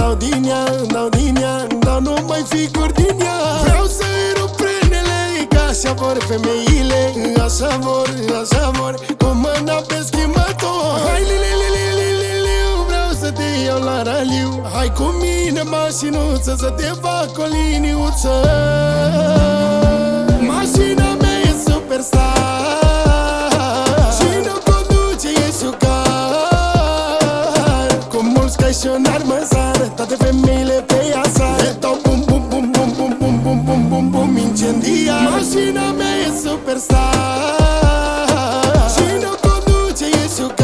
dau din ea, dau numai ficuri din ea. Vreau să-i rup frânele, că așa vor femeile. Așa vor, cu mâna pe schimbător. Hai li, vreau să te iau la raliu. Hai cu mine mașinuță, să te fac o liniuță. Mașina mea e superstar și nu conduce, e șucar. Cu mulți caișonari mă sară, toate femeile pe ea sară. Le dau bum bum bum bum bum bum bum bum bum bum incendiar. Mașina mea e superstar și nu conduce, e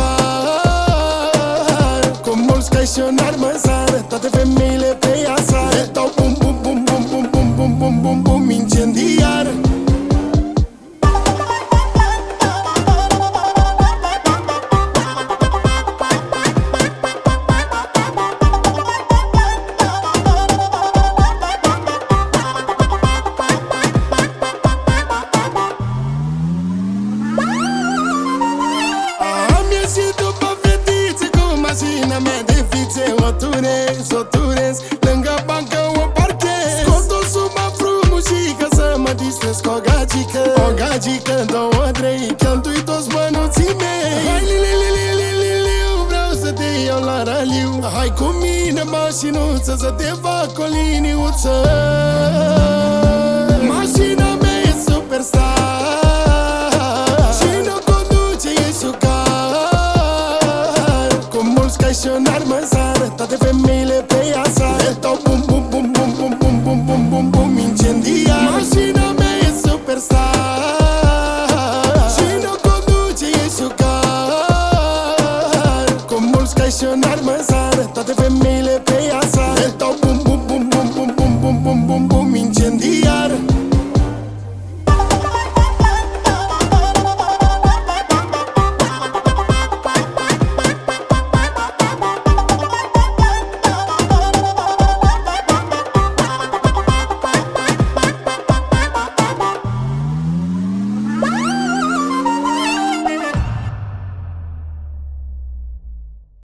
șucar. Cu mulți caișonari mă sară, toate femeile pe ea sară. Le dau bum bum bum bum bum bum bum bum bum bum incendiar. Mașina mea de fițe, o turez, lângă bancă o parchez. Scot o sumă frumușică să mă distrez cu o gagică, două, trei, cheltui toți bănuții mei. Hai li, vreau să te iau la raliu. Hai cu mine mașinuță, să te fac o liniuță.